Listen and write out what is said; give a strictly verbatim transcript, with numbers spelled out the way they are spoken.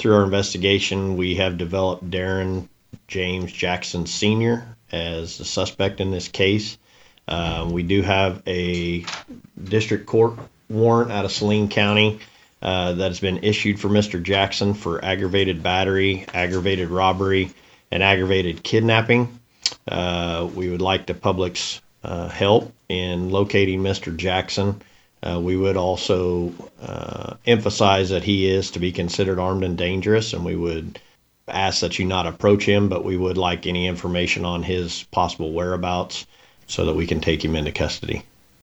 through our investigation, we have developed Darren James Jackson Senior as the suspect in this case. Uh, we do have a district court warrant out of Saline County uh, that has been issued for Mister Jackson for aggravated battery, aggravated robbery, and aggravated kidnapping. Uh, we would like the public's uh, help in locating Mister Jackson. Uh, we would also uh, emphasize that he is to be considered armed and dangerous, and we would ask that you not approach him, but we would like any information on his possible whereabouts so that we can take him into custody.